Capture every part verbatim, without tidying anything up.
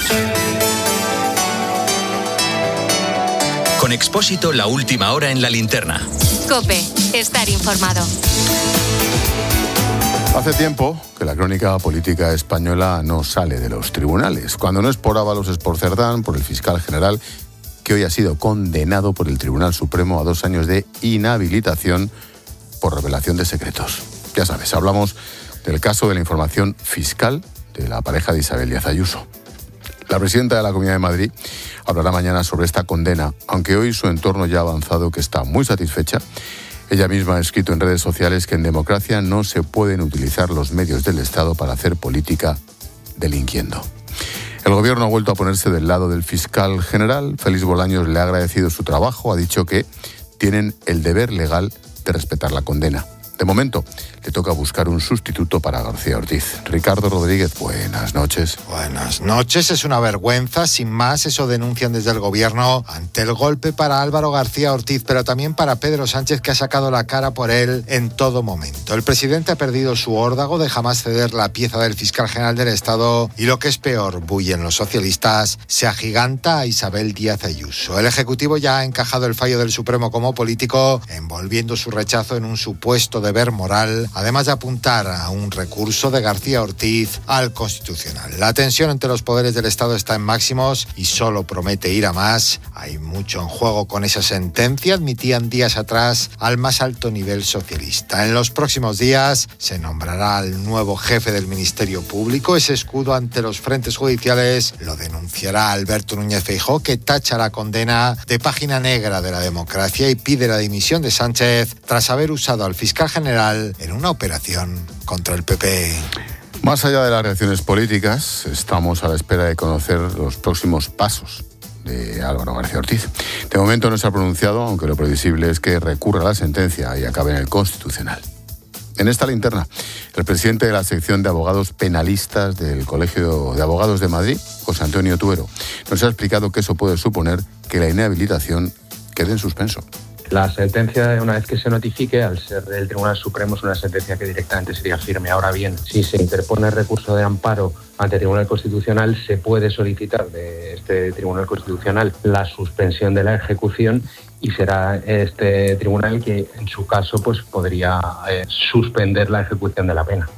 Con Expósito, la última hora en la linterna. COPE, estar informado. Hace tiempo que la crónica política española no sale de los tribunales. Cuando no es por Ábalos es por Cerdán, por el fiscal general, que hoy ha sido condenado por el Tribunal Supremo a dos años de inhabilitación por revelación de secretos. Ya sabes, hablamos del caso de la información fiscal de la pareja de Isabel Díaz Ayuso. La presidenta de la Comunidad de Madrid hablará mañana sobre esta condena, aunque hoy su entorno ya ha avanzado que está muy satisfecha. Ella misma ha escrito en redes sociales que en democracia no se pueden utilizar los medios del Estado para hacer política delinquiendo. El Gobierno ha vuelto a ponerse del lado del fiscal general. Félix Bolaños le ha agradecido su trabajo, ha dicho que tienen el deber legal de respetar la condena. De momento, le toca buscar un sustituto para García Ortiz. Ricardo Rodríguez, buenas noches. Buenas noches. Es una vergüenza, sin más, eso denuncian desde el Gobierno ante el golpe para Álvaro García Ortiz, pero también para Pedro Sánchez, que ha sacado la cara por él en todo momento. El presidente ha perdido su órdago de jamás ceder la pieza del fiscal general del Estado y, lo que es peor, bullen los socialistas, se agiganta a Isabel Díaz Ayuso. El Ejecutivo ya ha encajado el fallo del Supremo como político, envolviendo su rechazo en un supuesto deber moral, además de apuntar a un recurso de García Ortiz al Constitucional. La tensión entre los poderes del Estado está en máximos y solo promete ir a más. Hay mucho en juego con esa sentencia, admitían días atrás al más alto nivel socialista. En los próximos días se nombrará al nuevo jefe del Ministerio Público. Ese escudo ante los frentes judiciales lo denunciará Alberto Núñez Feijóo, que tacha la condena de página negra de la democracia y pide la dimisión de Sánchez tras haber usado al fiscal general en una operación contra el P P. Más allá de las reacciones políticas, estamos a la espera de conocer los próximos pasos de Álvaro García Ortiz. De momento no se ha pronunciado, aunque lo previsible es que recurra a la sentencia y acabe en el Constitucional. En esta linterna, el presidente de la sección de abogados penalistas del Colegio de Abogados de Madrid, José Antonio Tuero, nos ha explicado que eso puede suponer que la inhabilitación quede en suspenso. La sentencia, una vez que se notifique, al ser del Tribunal Supremo, es una sentencia que directamente sería firme. Ahora bien, si se interpone recurso de amparo ante el Tribunal Constitucional, se puede solicitar de este Tribunal Constitucional la suspensión de la ejecución y será este tribunal que, en su caso, pues podría eh, suspender la ejecución de la pena.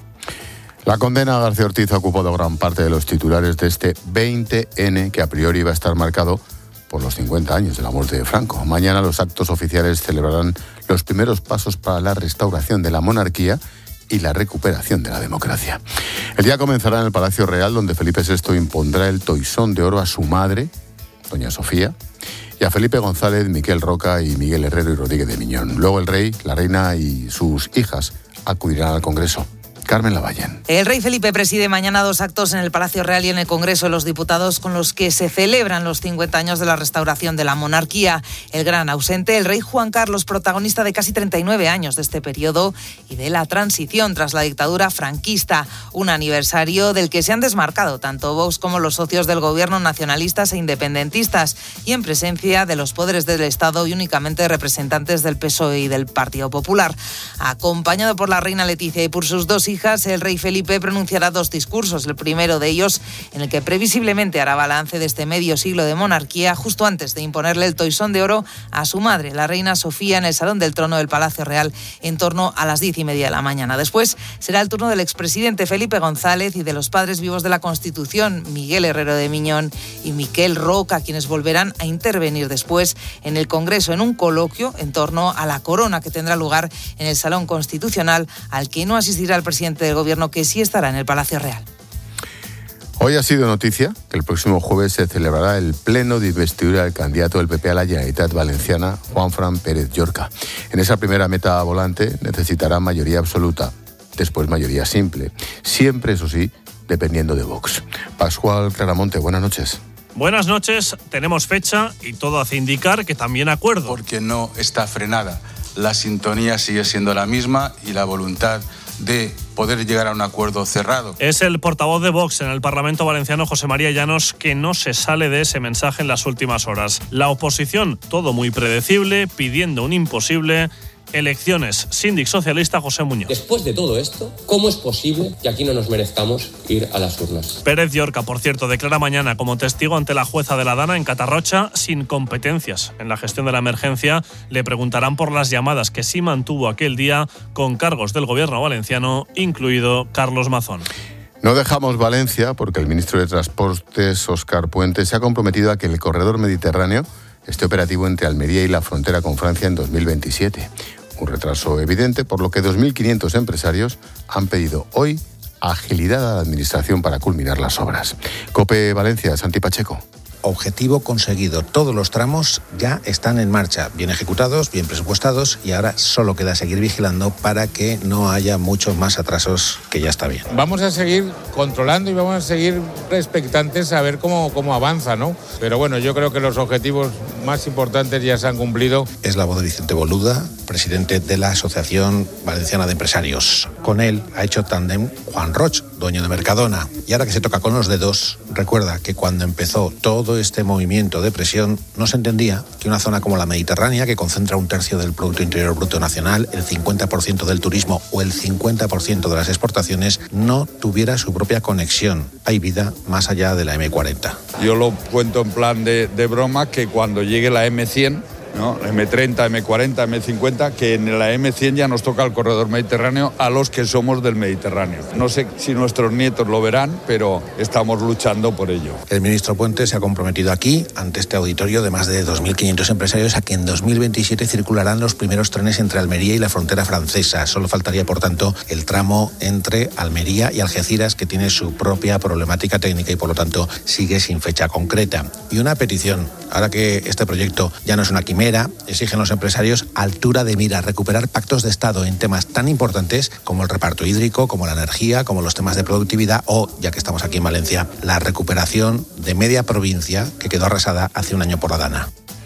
La condena a García Ortiz ha ocupado gran parte de los titulares de este veinte ene, que a priori iba a estar marcado por los cincuenta años de la muerte de Franco. Mañana los actos oficiales celebrarán los primeros pasos para la restauración de la monarquía y la recuperación de la democracia. El día comenzará en el Palacio Real, donde Felipe sexto impondrá el toisón de oro a su madre, doña Sofía, y a Felipe González, Miquel Roca y Miguel Herrero y Rodríguez de Miñón. Luego el rey, la reina y sus hijas acudirán al Congreso. Carmen Lavallén. El rey Felipe preside mañana dos actos en el Palacio Real y en el Congreso de los Diputados con los que se celebran los cincuenta años de la restauración de la monarquía. El gran ausente, el rey Juan Carlos, protagonista de casi treinta y nueve años de este periodo y de la transición tras la dictadura franquista. Un aniversario del que se han desmarcado tanto Vox como los socios del gobierno, nacionalistas e independentistas, y en presencia de los poderes del Estado y únicamente representantes del P S O E y del Partido Popular. Acompañado por la reina Leticia y por sus dos hijas, el rey Felipe pronunciará dos discursos, el primero de ellos en el que previsiblemente hará balance de este medio siglo de monarquía, justo antes de imponerle el toisón de oro a su madre, la reina Sofía, en el Salón del Trono del Palacio Real en torno a las diez y media de la mañana. Después será el turno del expresidente Felipe González y de los padres vivos de la Constitución, Miguel Herrero de Miñón y Miquel Roca, quienes volverán a intervenir después en el Congreso en un coloquio en torno a la corona que tendrá lugar en el Salón Constitucional, al que no asistirá el presidente del Gobierno, que sí estará en el Palacio Real. Hoy ha sido noticia que el próximo jueves se celebrará el pleno de investidura del candidato del P P a la Generalitat Valenciana, Juanfran Pérez Llorca. En esa primera meta volante necesitará mayoría absoluta, después mayoría simple, siempre, eso sí, dependiendo de Vox. Pascual Claramonte, buenas noches. Buenas noches, tenemos fecha y todo hace indicar que también acuerdo. Porque no está frenada. La sintonía sigue siendo la misma y la voluntad de poder llegar a un acuerdo cerrado. Es el portavoz de Vox en el Parlamento valenciano, José María Llanos, que no se sale de ese mensaje en las últimas horas. La oposición, todo muy predecible, pidiendo un imposible, elecciones. Síndic socialista José Muñoz. Después de todo esto, ¿cómo es posible que aquí no nos merezcamos ir a las urnas? Pérez Llorca, por cierto, declara mañana como testigo ante la jueza de la Dana en Catarrocha sin competencias en la gestión de la emergencia. Le preguntarán por las llamadas que sí mantuvo aquel día con cargos del gobierno valenciano, incluido Carlos Mazón. No dejamos Valencia porque el ministro de Transportes, Óscar Puente, se ha comprometido a que el corredor mediterráneo esté operativo entre Almería y la frontera con Francia en dos mil veintisiete. Un retraso evidente, por lo que dos mil quinientos empresarios han pedido hoy agilidad a la administración para culminar las obras. COPE Valencia, Santi Pacheco. Objetivo conseguido. Todos los tramos ya están en marcha, bien ejecutados, bien presupuestados, y ahora solo queda seguir vigilando para que no haya muchos más atrasos, que ya está bien. Vamos a seguir controlando y vamos a seguir expectantes a ver cómo, cómo avanza, ¿no? Pero bueno, yo creo que los objetivos más importantes ya se han cumplido. Es la voz de Vicente Boluda, presidente de la Asociación Valenciana de Empresarios. Con él ha hecho tándem Juan Roch, dueño de Mercadona. Y ahora que se toca con los dedos, recuerda que cuando empezó todo este movimiento de presión, no se entendía que una zona como la Mediterránea, que concentra un tercio del Producto Interior Bruto Nacional, el cincuenta por ciento del turismo o el cincuenta por ciento de las exportaciones, no tuviera su propia conexión. Hay vida más allá de la eme cuarenta. Yo lo cuento en plan de, de broma, que cuando llegue la eme cien, ¿no? eme treinta, eme cuarenta, eme cincuenta, que en la eme cien ya nos toca el corredor mediterráneo a los que somos del Mediterráneo. No sé si nuestros nietos lo verán, pero estamos luchando por ello. El ministro Puente se ha comprometido aquí, ante este auditorio de más de dos mil quinientos empresarios, a que en dos mil veintisiete circularán los primeros trenes entre Almería y la frontera francesa. Solo faltaría, por tanto, el tramo entre Almería y Algeciras, que tiene su propia problemática técnica y, por lo tanto, sigue sin fecha concreta. Y una petición, ahora que este proyecto ya no es una quimera, exigen los empresarios altura de mira, recuperar pactos de Estado en temas tan importantes como el reparto hídrico, como la energía, como los temas de productividad o, ya que estamos aquí en Valencia, la recuperación de media provincia que quedó arrasada hace un año por la Dana.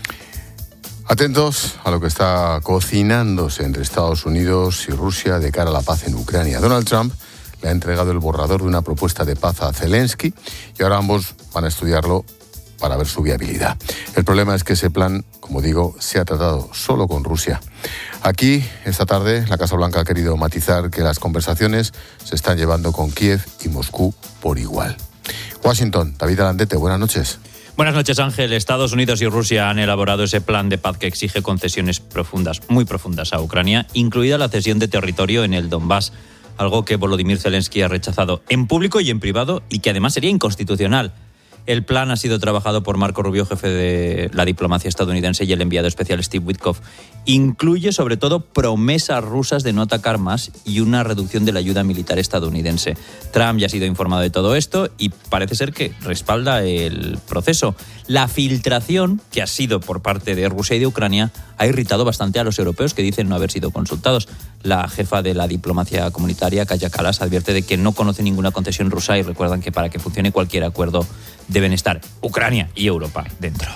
Atentos a lo que está cocinándose entre Estados Unidos y Rusia de cara a la paz en Ucrania. Donald Trump le ha entregado el borrador de una propuesta de paz a Zelensky y ahora ambos van a estudiarlo para ver su viabilidad. El problema es que ese plan, como digo, se ha tratado solo con Rusia. Aquí, esta tarde, la Casa Blanca ha querido matizar que las conversaciones se están llevando con Kiev y Moscú por igual. Washington, David Alandete, buenas noches. Buenas noches, Ángel. Estados Unidos y Rusia han elaborado ese plan de paz que exige concesiones profundas, muy profundas a Ucrania, incluida la cesión de territorio en el Donbass, algo que Volodymyr Zelensky ha rechazado en público y en privado y que además sería inconstitucional. El plan ha sido trabajado por Marco Rubio, jefe de la diplomacia estadounidense, y el enviado especial Steve Witkoff. Incluye, sobre todo, promesas rusas de no atacar más y una reducción de la ayuda militar estadounidense. Trump ya ha sido informado de todo esto y parece ser que respalda el proceso. La filtración, que ha sido por parte de Rusia y de Ucrania, ha irritado bastante a los europeos, que dicen no haber sido consultados. La jefa de la diplomacia comunitaria, Kaja Kallas, advierte de que no conoce ninguna concesión rusa y recuerdan que para que funcione cualquier acuerdo deben estar Ucrania y Europa dentro.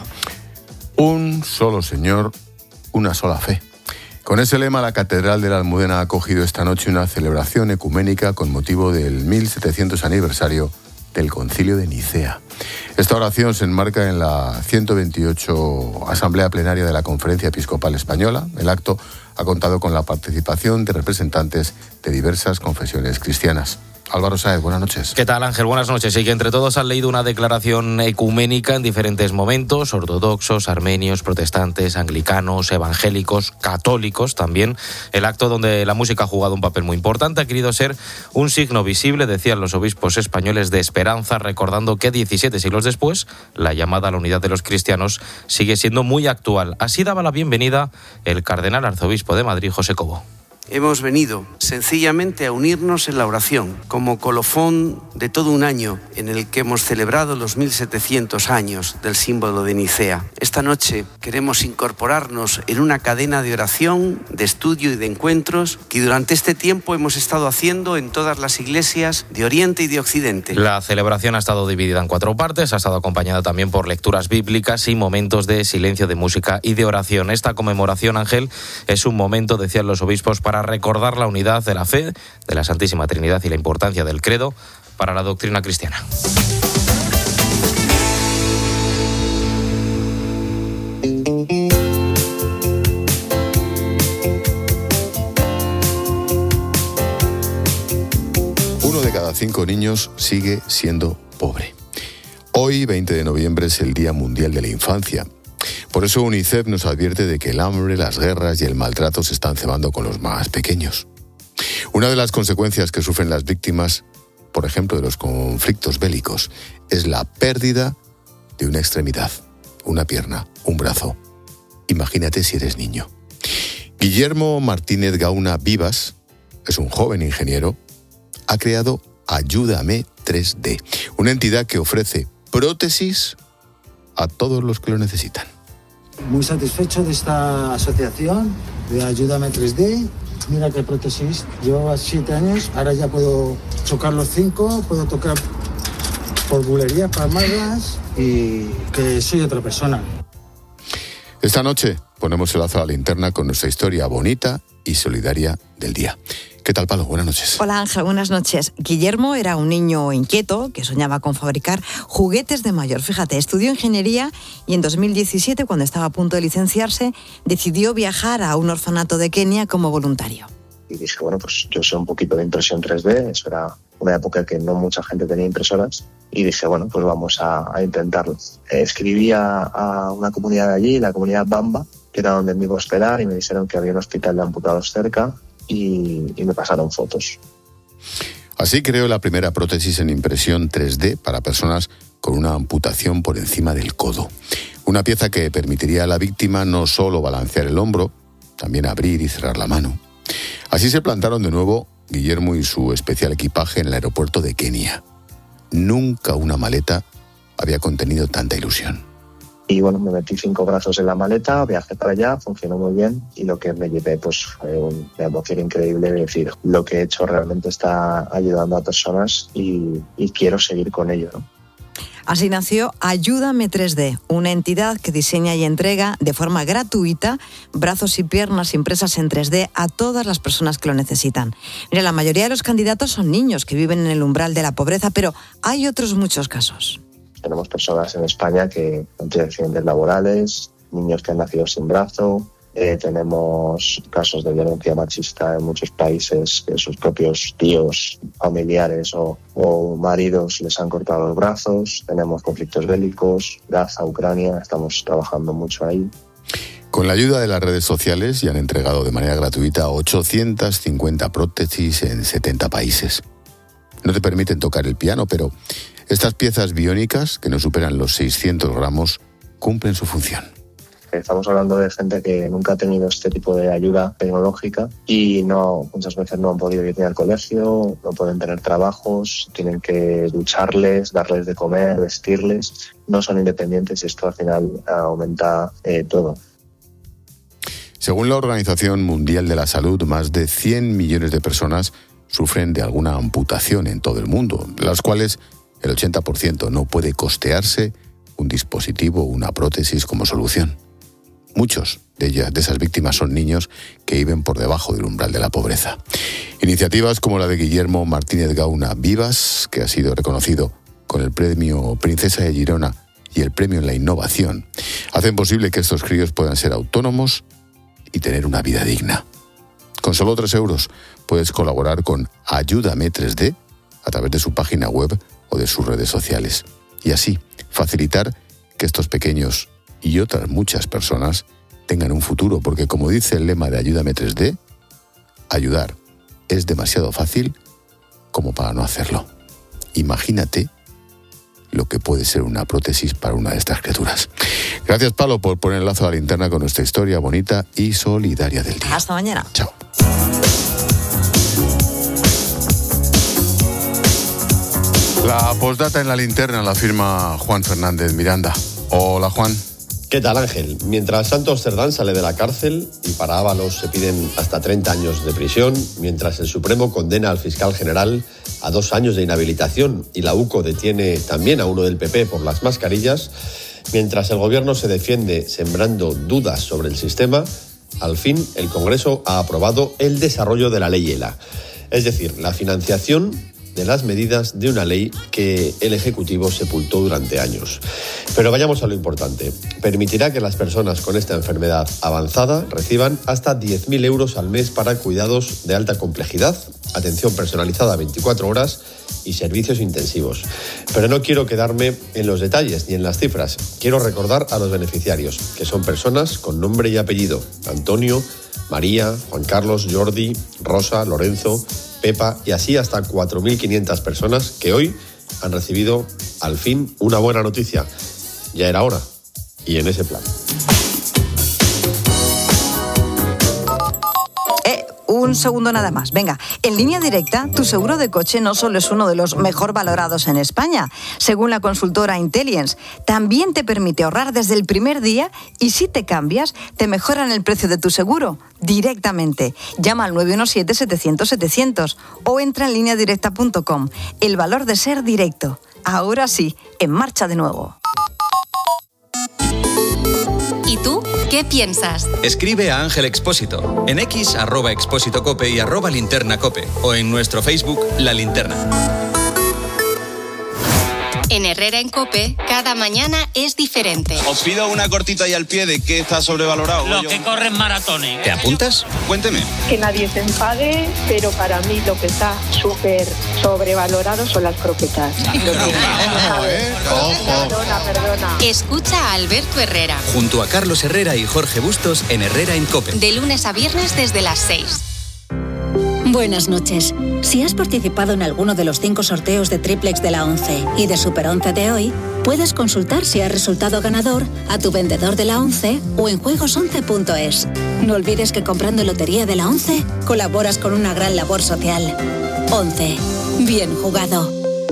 Un solo Señor, una sola fe. Con ese lema, la Catedral de la Almudena ha acogido esta noche una celebración ecuménica con motivo del mil setecientos aniversario del Concilio de Nicea. Esta oración se enmarca en la ciento veintiocho Asamblea Plenaria de la Conferencia Episcopal Española. El acto ha contado con la participación de representantes de diversas confesiones cristianas. Álvaro Sáez, buenas noches. ¿Qué tal, Ángel? Buenas noches. Y que entre todos han leído una declaración ecuménica en diferentes momentos, ortodoxos, armenios, protestantes, anglicanos, evangélicos, católicos también. El acto, donde la música ha jugado un papel muy importante, ha querido ser un signo visible, decían los obispos españoles, de esperanza, recordando que diecisiete siglos después, la llamada a la unidad de los cristianos sigue siendo muy actual. Así daba la bienvenida el cardenal arzobispo de Madrid, José Cobo. Hemos venido sencillamente a unirnos en la oración, como colofón de todo un año en el que hemos celebrado los mil setecientos años del símbolo de Nicea. Esta noche queremos incorporarnos en una cadena de oración, de estudio y de encuentros que durante este tiempo hemos estado haciendo en todas las iglesias de Oriente y de Occidente. La celebración ha estado dividida en cuatro partes, ha estado acompañada también por lecturas bíblicas y momentos de silencio, de música y de oración. Esta conmemoración, Ángel, es un momento, decían los obispos, para recordar la unidad de la fe, de la Santísima Trinidad y la importancia del credo para la doctrina cristiana. cinco niños sigue siendo pobre. Hoy, veinte de noviembre, es el Día Mundial de la Infancia. Por eso UNICEF nos advierte de que el hambre, las guerras y el maltrato se están cebando con los más pequeños. Una de las consecuencias que sufren las víctimas, por ejemplo, de los conflictos bélicos, es la pérdida de una extremidad, una pierna, un brazo. Imagínate si eres niño. Guillermo Martínez Gauna Vivas es un joven ingeniero. Ha creado Ayúdame tres D, una entidad que ofrece prótesis a todos los que lo necesitan. Muy satisfecho de esta asociación de Ayúdame tres D. Mira qué prótesis. Llevaba siete años, ahora ya puedo chocar los cinco, puedo tocar por bulerías, palmadas y que soy otra persona. Esta noche ponemos el lazo a la linterna con nuestra historia bonita y solidaria del día. ¿Qué tal, Palo? Buenas noches. Hola, Ángel. Buenas noches. Guillermo era un niño inquieto que soñaba con fabricar juguetes de mayor. Fíjate, estudió ingeniería y en dos mil diecisiete, cuando estaba a punto de licenciarse, decidió viajar a un orfanato de Kenia como voluntario. Y dije, bueno, pues yo sé un poquito de impresión tres D. Eso era una época que no mucha gente tenía impresoras. Y dije, bueno, pues vamos a, a intentarlo. Escribí a, a una comunidad de allí, la comunidad Bamba, que era donde me iba a hospedar, y me dijeron que había un hospital de amputados cerca. Y, y me pasaron fotos. Así creó la primera prótesis en impresión tres D para personas con una amputación por encima del codo. Una pieza que permitiría a la víctima no solo balancear el hombro, también abrir y cerrar la mano. Así se plantaron de nuevo Guillermo y su especial equipaje en el aeropuerto de Kenia. Nunca una maleta había contenido tanta ilusión. Y bueno, me metí cinco brazos en la maleta, viajé para allá, funcionó muy bien y lo que me llevé pues fue una emoción increíble de decir, lo que he hecho realmente está ayudando a personas y, y quiero seguir con ello, ¿no? Así nació Ayúdame tres D, una entidad que diseña y entrega de forma gratuita brazos y piernas impresas en tres D a todas las personas que lo necesitan. Mira, la mayoría de los candidatos son niños que viven en el umbral de la pobreza, pero hay otros muchos casos. Tenemos personas en España que no tienen accidentes laborales, niños que han nacido sin brazo, eh, tenemos casos de violencia machista en muchos países que sus propios tíos, familiares o, o maridos les han cortado los brazos, tenemos conflictos bélicos, Gaza, Ucrania, estamos trabajando mucho ahí. Con la ayuda de las redes sociales ya han entregado de manera gratuita ochocientas cincuenta prótesis en setenta países. No te permiten tocar el piano, pero estas piezas biónicas, que no superan los seiscientos gramos, cumplen su función. Estamos hablando de gente que nunca ha tenido este tipo de ayuda tecnológica y no muchas veces no han podido ir ni al colegio, no pueden tener trabajos, tienen que ducharles, darles de comer, vestirles, no son independientes y esto al final aumenta eh, todo. Según la Organización Mundial de la Salud, más de cien millones de personas sufren de alguna amputación en todo el mundo, de las cuales el ochenta por ciento no puede costearse un dispositivo o una prótesis como solución. Muchos de ellas, de esas víctimas, son niños que viven por debajo del umbral de la pobreza. Iniciativas como la de Guillermo Martínez Gauna Vivas, que ha sido reconocido con el premio Princesa de Girona y el premio en la innovación, hacen posible que estos críos puedan ser autónomos y tener una vida digna. Con solo tres euros puedes colaborar con Ayúdame tres D a través de su página web o de sus redes sociales. Y así facilitar que estos pequeños y otras muchas personas tengan un futuro, porque como dice el lema de Ayúdame tres D, ayudar es demasiado fácil como para no hacerlo. Imagínate lo que puede ser una prótesis para una de estas criaturas. Gracias, Palo, por poner el lazo a la linterna con nuestra historia bonita y solidaria del día. Hasta mañana. Chao. La postdata en la linterna la firma Juan Fernández Miranda. Hola, Juan. ¿Qué tal, Ángel? Mientras Santos Cerdán sale de la cárcel y para Ábalos se piden hasta treinta años de prisión, mientras el Supremo condena al fiscal general a dos años de inhabilitación y la UCO detiene también a uno del P P por las mascarillas, mientras el gobierno se defiende sembrando dudas sobre el sistema, al fin el Congreso ha aprobado el desarrollo de la ley ELA. Es decir, la financiación de las medidas de una ley que el Ejecutivo sepultó durante años. Pero vayamos a lo importante. Permitirá que las personas con esta enfermedad avanzada reciban hasta diez mil euros al mes para cuidados de alta complejidad, atención personalizada veinticuatro horas y servicios intensivos. Pero no quiero quedarme en los detalles ni en las cifras. Quiero recordar a los beneficiarios, que son personas con nombre y apellido: Antonio, María, Juan Carlos, Jordi, Rosa, Lorenzo, Pepa y así hasta cuatro mil quinientas personas que hoy han recibido al fin una buena noticia. Ya era hora. Y en ese plan. Un segundo nada más. Venga, en Línea Directa, tu seguro de coche no solo es uno de los mejor valorados en España, según la consultora Intellience, también te permite ahorrar desde el primer día y si te cambias, te mejoran el precio de tu seguro directamente. Llama al nueve uno siete, setecientos, setecientos o entra en línea directa punto com. El valor de ser directo. Ahora sí, en marcha de nuevo. ¿Y tú qué piensas? Escribe a Ángel Expósito en X, arroba Expósito Cope y arroba Linterna Cope o en nuestro Facebook La Linterna. En Herrera en Cope, cada mañana es diferente. Os pido una cortita y al pie de qué está sobrevalorado. Los que corren maratones. ¿Te apuntas? Cuénteme. Que nadie se enfade, pero para mí lo que está súper sobrevalorado son las croquetas. Ojo, ¿eh? Ojo. Perdona, perdona. Escucha a Alberto Herrera. Junto a Carlos Herrera y Jorge Bustos en Herrera en Cope. De lunes a viernes desde las seis. Buenas noches. Si has participado en alguno de los cinco sorteos de Triplex de la once y de Super once de hoy, puedes consultar si has resultado ganador a tu vendedor de la once o en juegos once punto es. No olvides que comprando Lotería de la once colaboras con una gran labor social. once. Bien jugado.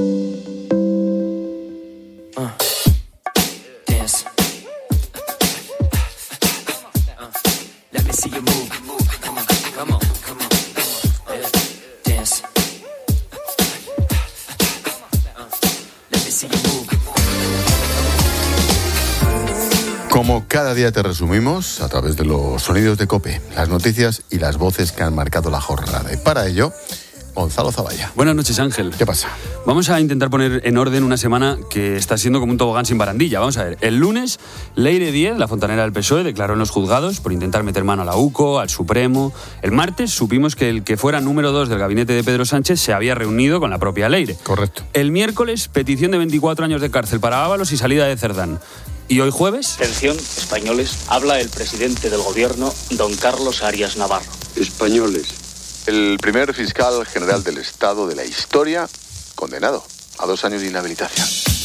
Como cada día te resumimos a través de los sonidos de COPE, las noticias y las voces que han marcado la jornada. Y para ello, Gonzalo Zavalla. Buenas noches, Ángel. ¿Qué pasa? Vamos a intentar poner en orden una semana que está siendo como un tobogán sin barandilla. Vamos a ver, el lunes, Leire Díez, la fontanera del P S O E, declaró en los juzgados por intentar meter mano a la U C O, al Supremo. El martes supimos que el que fuera número dos del gabinete de Pedro Sánchez se había reunido con la propia Leire. Correcto. El miércoles, petición de veinticuatro años de cárcel para Ábalos y salida de Cerdán. ¿Y hoy jueves? Atención, españoles, habla el presidente del gobierno, don Carlos Arias Navarro. Españoles. El primer fiscal general del Estado de la historia condenado a dos años de inhabilitación.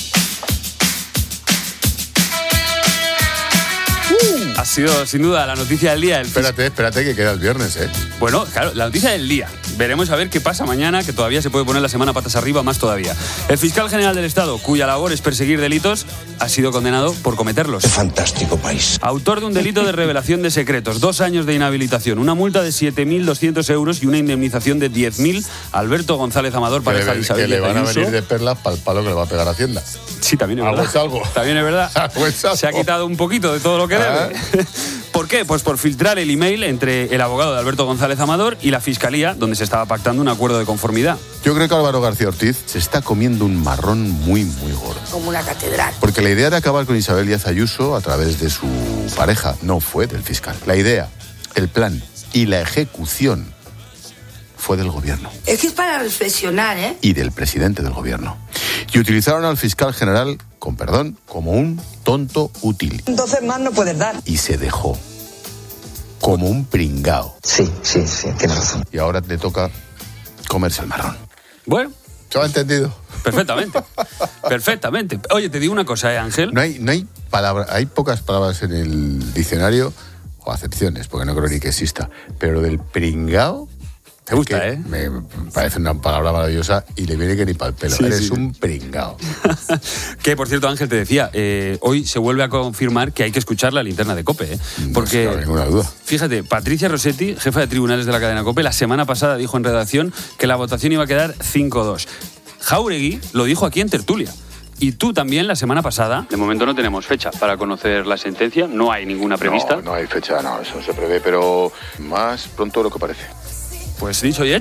Uh, ha sido, sin duda, la noticia del día. El espérate, espérate, que queda el viernes, ¿eh? Bueno, claro, la noticia del día. Veremos a ver qué pasa mañana, que todavía se puede poner la semana patas arriba, más todavía. El fiscal general del Estado, cuya labor es perseguir delitos, ha sido condenado por cometerlos. Fantástico país. Autor de un delito de revelación de secretos, dos años de inhabilitación, una multa de siete mil doscientos euros y una indemnización de diez mil. Alberto González Amador, pareja de Isabel. Que le van a venir de perlas para el palo que le va a pegar a Hacienda. Sí, también es verdad. Algo es algo. También es verdad. Algo es algo. Se ha quitado un poquito de todo lo que ¿Ah? debe. ¿Por qué? Pues por filtrar el email entre el abogado de Alberto González Amador y la Fiscalía, donde se estaba pactando un acuerdo de conformidad. Yo creo que Álvaro García Ortiz se está comiendo un marrón muy, muy gordo. Como una catedral. Porque la idea de acabar con Isabel Díaz Ayuso a través de su pareja no fue del fiscal. La idea, el plan y la ejecución fue del gobierno. Es que es para reflexionar, ¿eh? Y del presidente del gobierno. Y utilizaron al fiscal general, con perdón, como un tonto útil. Entonces más no puedes dar. Y se dejó. Como un pringao. Sí, sí, sí, tienes razón. Y ahora te toca comerse el marrón. Bueno. ¿Se ha entendido? Perfectamente. Perfectamente. Oye, te digo una cosa, ¿eh, Ángel? No hay, no hay palabras, hay pocas palabras en el diccionario, o acepciones, porque no creo ni que exista. Pero del pringao... Te gusta, ¿eh? Me parece una palabra maravillosa y le viene que ni para el pelo. Sí, Eres sí. un pringao. Que, por cierto, Ángel, te decía, eh, hoy se vuelve a confirmar que hay que escuchar la linterna de COPE, ¿eh? Porque, no, no hay ninguna duda. Fíjate, Patricia Rossetti, jefa de tribunales de la cadena COPE, la semana pasada dijo en redacción que la votación iba a quedar cinco dos. Jáuregui lo dijo aquí en tertulia. Y tú también la semana pasada. De momento no tenemos fecha para conocer la sentencia, no hay ninguna prevista. No, no hay fecha, no, eso se prevé, pero más pronto de lo que parece. Pues dicho y hecho.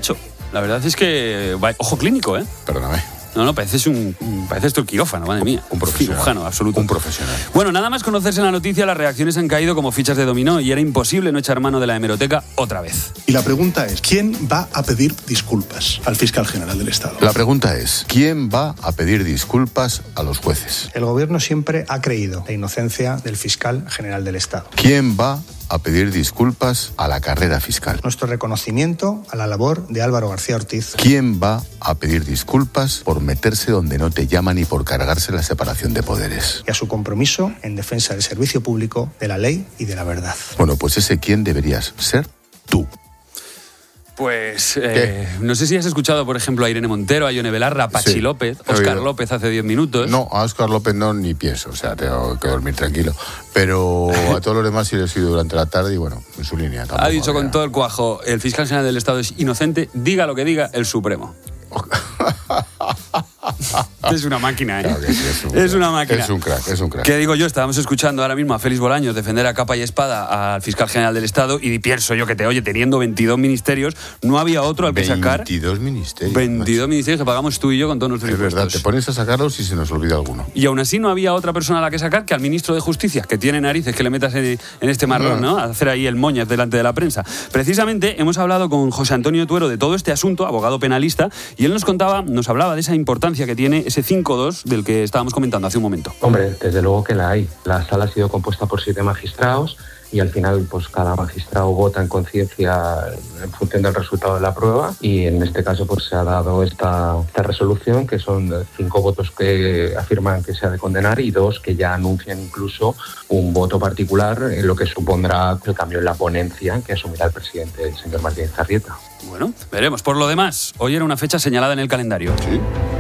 La verdad es que... Ojo clínico, ¿eh? Perdóname. No, no, pareces un, pareces tu quirófano, madre mía. Un profesional. Cirujano, absoluto. Un profesional. Bueno, nada más conocerse la noticia, las reacciones han caído como fichas de dominó y era imposible no echar mano de la hemeroteca otra vez. Y la pregunta es, ¿quién va a pedir disculpas al fiscal general del Estado? La pregunta es, ¿quién va a pedir disculpas a los jueces? El gobierno siempre ha creído la inocencia del fiscal general del Estado. ¿Quién va a pedir disculpas a la carrera fiscal? Nuestro reconocimiento a la labor de Álvaro García Ortiz. ¿Quién va a pedir disculpas por meterse donde no te llaman y por cargarse la separación de poderes? Y a su compromiso en defensa del servicio público, de la ley y de la verdad. Bueno, pues ese quién deberías ser tú. Pues eh, no sé si has escuchado, por ejemplo, a Irene Montero, a Ione Belarra, a Pachi Sí, López, he Óscar oído. López hace diez minutos. No, a Óscar López no ni pienso, o sea, tengo que dormir tranquilo. Pero a todos los demás sí les he ido durante la tarde y bueno, en su línea. Ha dicho con todo el cuajo, el fiscal general del Estado es inocente, diga lo que diga el Supremo. Es una máquina, ¿eh? Claro que sí, es, un es crack. una máquina. Es un crack, es un crack. ¿Qué digo yo? Estábamos escuchando ahora mismo a Félix Bolaños defender a capa y espada al fiscal general del Estado y pienso yo que te oye, teniendo veintidós ministerios, no había otro al que sacar. veintidós ministerios. veintidós ministerios que pagamos tú y yo con todos nuestros Es impuestos. verdad, te pones a sacarlos y se nos olvida alguno. Y aún así no había otra persona a la que sacar que al ministro de Justicia, que tiene narices que le metas en, en este marrón, ¿no? A hacer ahí el moñas delante de la prensa. Precisamente hemos hablado con José Antonio Tuero de todo este asunto, abogado penalista, y él nos contaba, nos hablaba de esa importancia que tiene ese cinco dos del que estábamos comentando hace un momento. Hombre, desde luego que la hay. La sala ha sido compuesta por siete magistrados y al final pues cada magistrado vota en conciencia en función del resultado de la prueba y en este caso pues se ha dado esta, esta resolución que son cinco votos que afirman que se ha de condenar y dos que ya anuncian incluso un voto particular en lo que supondrá el cambio en la ponencia que asumirá el presidente, el señor Martínez Arrieta. Bueno, veremos. Por lo demás, hoy era una fecha señalada en el calendario. Sí.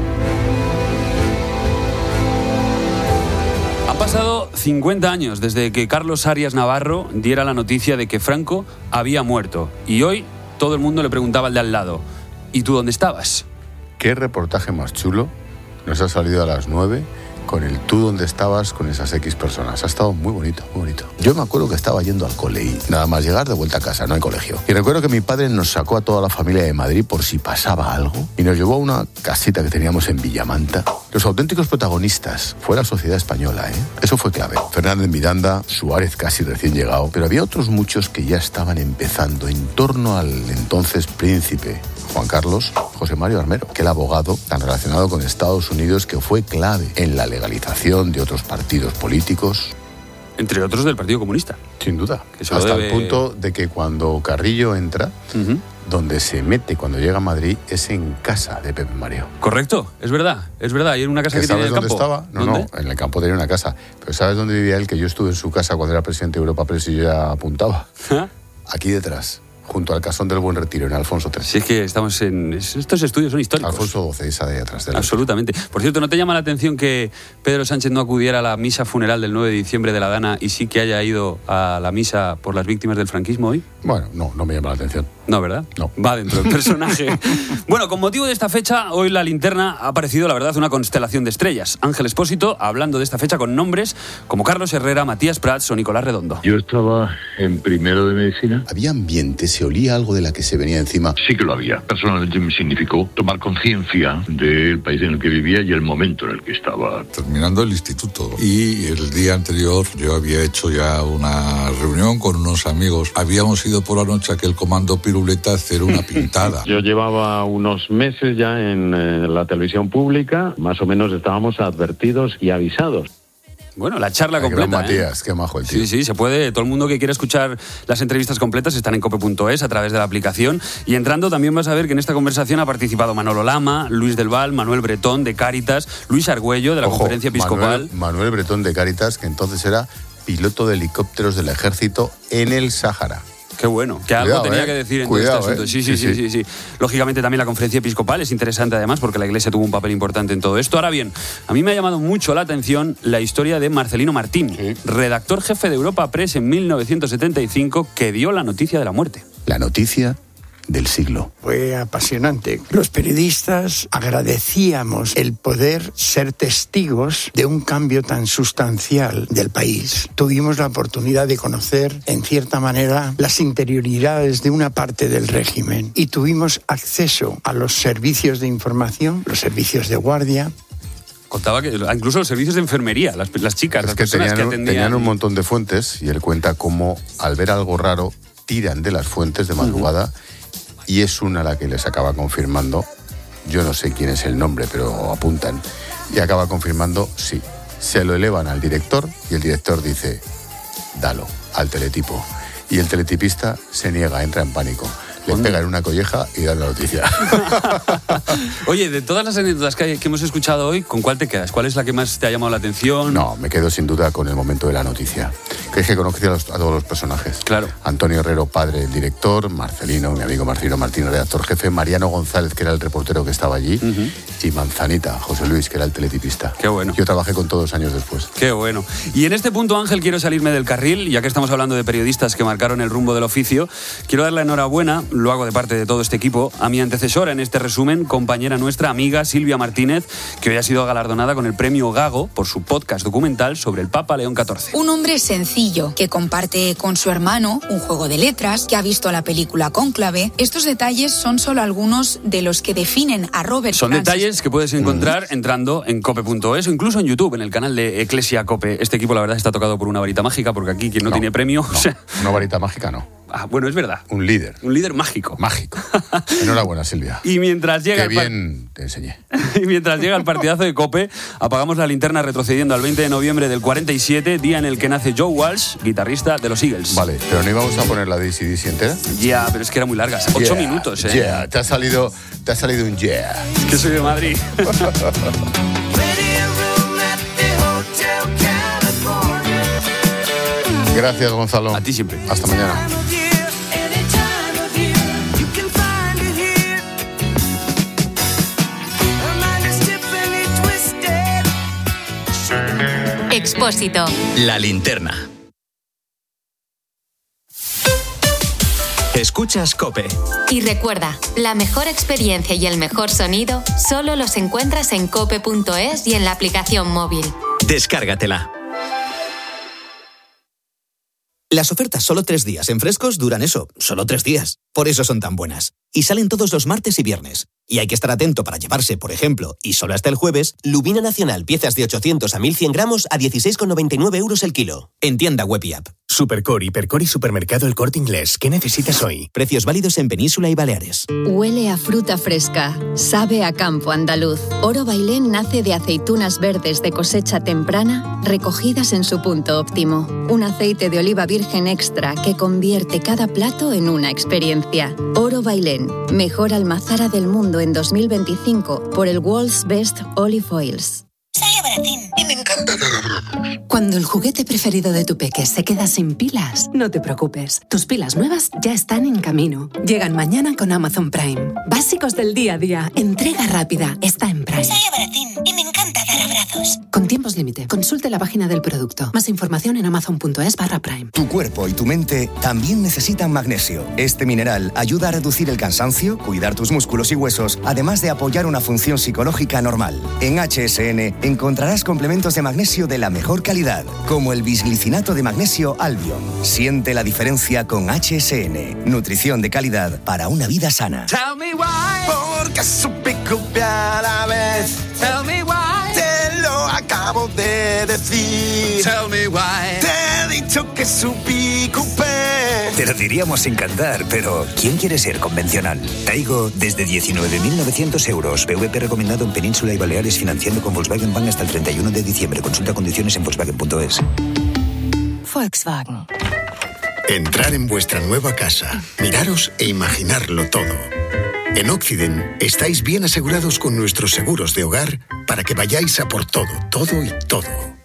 Han pasado cincuenta años desde que Carlos Arias Navarro diera la noticia de que Franco había muerto. Y hoy todo el mundo le preguntaba al de al lado, ¿y tú dónde estabas? ¿Qué reportaje más chulo nos ha salido a las nueve con el tú dónde estabas con esas X personas? Ha estado muy bonito, muy bonito. Yo me acuerdo que estaba yendo al cole y nada más llegar de vuelta a casa, no hay colegio. Y recuerdo que mi padre nos sacó a toda la familia de Madrid por si pasaba algo y nos llevó a una casita que teníamos en Villamanta. Los auténticos protagonistas fue la sociedad española, ¿eh? Eso fue clave. Fernández Miranda, Suárez casi recién llegado, pero había otros muchos que ya estaban empezando en torno al entonces príncipe Juan Carlos, José Mario Armero, que el abogado tan relacionado con Estados Unidos que fue clave en la legalización de otros partidos políticos. Entre otros del Partido Comunista. Sin duda. Que se Hasta lo debe... el punto de que cuando Carrillo entra, uh-huh. donde se mete cuando llega a Madrid es en casa de Pepe Mario. Correcto, es verdad, es verdad. Y en una casa que, que tiene en el campo. ¿Sabes dónde estaba? No, ¿Dónde? no, en el campo tenía una casa. Pero ¿sabes dónde vivía él? Que yo estuve en su casa cuando era presidente de Europa Press y yo ya apuntaba. ¿Ah? Aquí detrás. Junto al Casón del Buen Retiro, en Alfonso trece. Sí, es que estamos en... Estos estudios son históricos. Alfonso doce, esa de atrás. De Absolutamente. Por cierto, ¿no te llama la atención que Pedro Sánchez no acudiera a la misa funeral del nueve de diciembre de la Dana y sí que haya ido a la misa por las víctimas del franquismo hoy? Bueno, no, no me llama la atención. No, ¿verdad? No. Va dentro del personaje. Bueno, con motivo de esta fecha, hoy la linterna ha aparecido, la verdad, una constelación de estrellas. Ángel Expósito, hablando de esta fecha con nombres como Carlos Herrera, Matías Prats o Nicolás Redondo. Yo estaba en primero de medicina. ¿Había ambiente? ¿Se olía algo de la que se venía encima? Sí que lo había. Personalmente me significó tomar conciencia del país en el que vivía y el momento en el que estaba. Terminando el instituto. Y el día anterior yo había hecho ya una reunión con unos amigos. Habíamos ido por la noche a aquel comando Piruleta a hacer una pintada. Yo llevaba unos meses ya en eh, la televisión pública. Más o menos estábamos advertidos y avisados. Bueno, la charla Ay, completa. Matías, ¿eh? qué majo el tío. Sí, sí, se puede. Todo el mundo que quiera escuchar las entrevistas completas están en cope punto es a través de la aplicación. Y entrando también vas a ver que en esta conversación ha participado Manolo Lama, Luis del Val, Manuel Bretón de Cáritas, Luis Argüello de la Ojo, Conferencia Episcopal. Manuel, Manuel Bretón de Cáritas, que entonces era piloto de helicópteros del ejército en el Sáhara. Qué bueno, que algo Cuidado, tenía eh. que decir en Cuidado, todo este asunto. eh. Sí, sí, sí, sí, sí, sí. Lógicamente también la conferencia episcopal es interesante además porque la Iglesia tuvo un papel importante en todo esto. Ahora bien, a mí me ha llamado mucho la atención la historia de Marcelino Martín, sí. redactor jefe de Europa Press en mil novecientos setenta y cinco, que dio la noticia de la muerte. La noticia del siglo. Fue apasionante. Los periodistas agradecíamos el poder ser testigos de un cambio tan sustancial del país. Tuvimos la oportunidad de conocer, en cierta manera, las interioridades de una parte del régimen y tuvimos acceso a los servicios de información, los servicios de guardia. Contaba que incluso los servicios de enfermería, las, las chicas, es las que personas tenían, que atendían... tenían un montón de fuentes y él cuenta cómo al ver algo raro tiran de las fuentes de madrugada uh-huh. y es una la que les acaba confirmando, yo no sé quién es el nombre, pero apuntan, y acaba confirmando, sí, se lo elevan al director y el director dice, dalo, al teletipo. Y el teletipista se niega, entra en pánico. Le pega en una colleja y da la noticia. Oye, de todas las anécdotas que, hay, que hemos escuchado hoy, ¿con cuál te quedas? ¿Cuál es la que más te ha llamado la atención? No, me quedo sin duda con el momento de la noticia. Que es que conocí a, los, a todos los personajes. Claro. Antonio Herrero, padre, el director, Marcelino, mi amigo Marcelino Martín, redactor jefe, Mariano González, que era el reportero que estaba allí, uh-huh. y Manzanita, José Luis, que era el teletipista. Qué bueno. Yo trabajé con todos años después. Qué bueno. Y en este punto, Ángel, quiero salirme del carril, ya que estamos hablando de periodistas que marcaron el rumbo del oficio. Quiero dar la enhorabuena, lo hago de parte de todo este equipo, a mi antecesora en este resumen, compañera nuestra, amiga Silvia Martínez, que hoy ha sido galardonada con el premio Gago por su podcast documental sobre el Papa León catorce. Un hombre sencillo, que comparte con su hermano un juego de letras, que ha visto la película Cónclave. Estos detalles son solo algunos de los que definen a Robert Son Francis. Detalles que puedes encontrar mm. entrando en cope punto es o incluso en YouTube, en el canal de Eclesia Cope. Este equipo, la verdad, está tocado por una varita mágica, porque aquí quien no, no tiene premio... No, o sea... Una varita mágica no. Ah, bueno, es verdad. Un líder. Un líder mágico. Mágico. Enhorabuena, Silvia. Y mientras llega... Qué bien par... te enseñé. Y mientras llega el partidazo de COPE, apagamos la linterna retrocediendo al veinte de noviembre del cuarenta y siete, día en el que nace Joe Walsh, guitarrista de los Eagles. Vale, pero ¿no íbamos a poner la de A C D C entera? Ya, yeah, pero es que era muy larga. Ocho yeah, minutos, ¿eh? Yeah, te ha salido, te ha salido un yeah. Es que soy de Madrid. Gracias, Gonzalo. A ti siempre. Hasta mañana. Expósito. La linterna. Escuchas COPE. Y recuerda, la mejor experiencia y el mejor sonido solo los encuentras en cope punto es y en la aplicación móvil. Descárgatela. Las ofertas solo tres días en Frescos duran eso, solo tres días. Por eso son tan buenas. Y salen todos los martes y viernes. Y hay que estar atento para llevarse, por ejemplo, y solo hasta el jueves, Lubina Nacional, piezas de ochocientos a mil cien gramos a dieciséis con noventa y nueve euros el kilo. En tienda web y app. Supercor, Hipercor y Supermercado El Corte Inglés. ¿Qué necesitas hoy? Precios válidos en Península y Baleares. Huele a fruta fresca. Sabe a campo andaluz. Oro Bailén nace de aceitunas verdes de cosecha temprana, recogidas en su punto óptimo. Un aceite de oliva virgen extra que convierte cada plato en una experiencia. Oro Bailén, mejor almazara del mundo en dos mil veinticinco por el World's Best Olive Oils. Soy Abratín y me encanta dar abrazos. Cuando el juguete preferido de tu peque se queda sin pilas, no te preocupes. Tus pilas nuevas ya están en camino. Llegan mañana con Amazon Prime. Básicos del día a día. Entrega rápida. Está en Prime. Soy Abratín y me encanta dar abrazos. Con tiempos límite. Consulte la página del producto. Más información en amazon punto es barra Prime. Tu cuerpo y tu mente también necesitan magnesio. Este mineral ayuda a reducir el cansancio, cuidar tus músculos y huesos, además de apoyar una función psicológica normal. En H S N encontrarás complementos de magnesio de la mejor calidad, como el bisglicinato de magnesio Albion. Siente la diferencia con H S N. Nutrición de calidad para una vida sana. Tell me why, porque supe copiar a la vez. Tell me why, te lo acabo de decir. Tell me why, te he dicho que supí copiar. Te lo diríamos sin cantar, pero ¿quién quiere ser convencional? Taigo desde diecinueve mil novecientos euros. P V P recomendado en Península y Baleares, financiando con Volkswagen Bank hasta el treinta y uno de diciembre. Consulta condiciones en volkswagen punto es. Volkswagen. Entrar en vuestra nueva casa, miraros e imaginarlo todo. En Occident estáis bien asegurados con nuestros seguros de hogar para que vayáis a por todo, todo y todo.